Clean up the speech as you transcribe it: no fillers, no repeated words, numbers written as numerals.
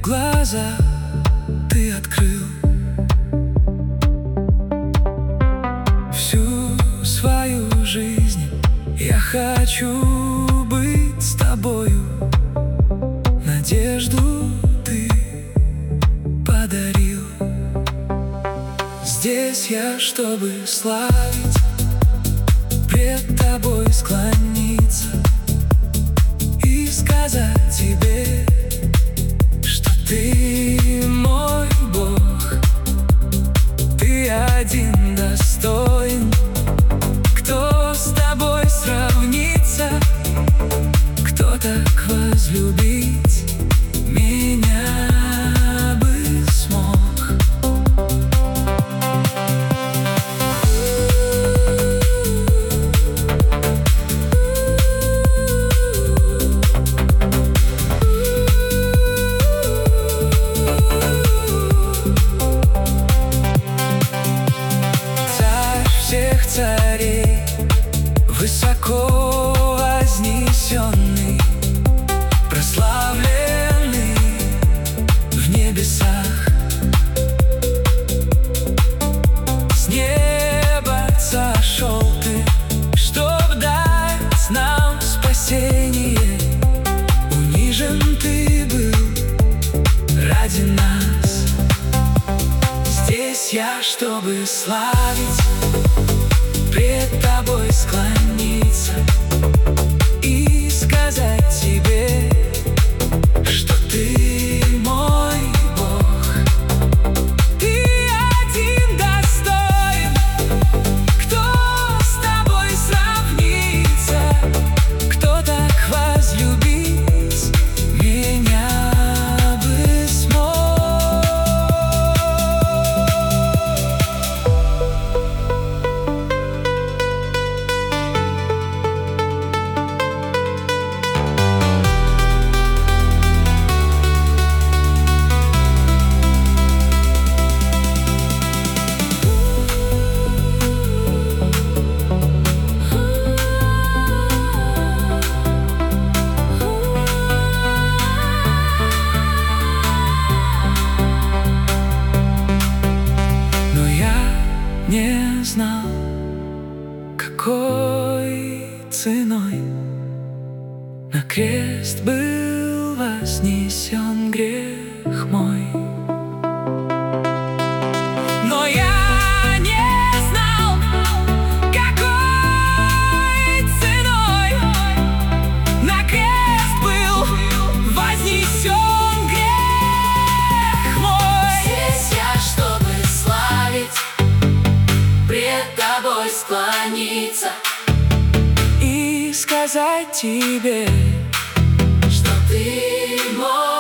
глаза ты открыл. Всю свою жизнь я хочу быть с тобою. Надежду ты подарил. Здесь я, чтобы славить, пред тобой склониться и сказать тебе, что ты мой Бог. Ты один достоин. Кто с тобой сравнится? Кто так возлюбить меня бы смог? Всех царей, высоко вознесенный, прославленный в небесах. С неба сошел ты, чтоб дать нам спасение. Унижен ты был ради нас. Здесь я, чтобы славить, пред тобой склониться и сказать тебе, что ты мой Бог. Ты один достоин. Кто с тобой сравнится? Кто так возлюбить меня бы смог? Не знал, какой ценой на крест был вознесен грех мой. Но я не знал, какой ценой на крест был вознесен грех мой. Здесь я, чтобы славить, пред тобой склониться И сказать тебе, что ты мой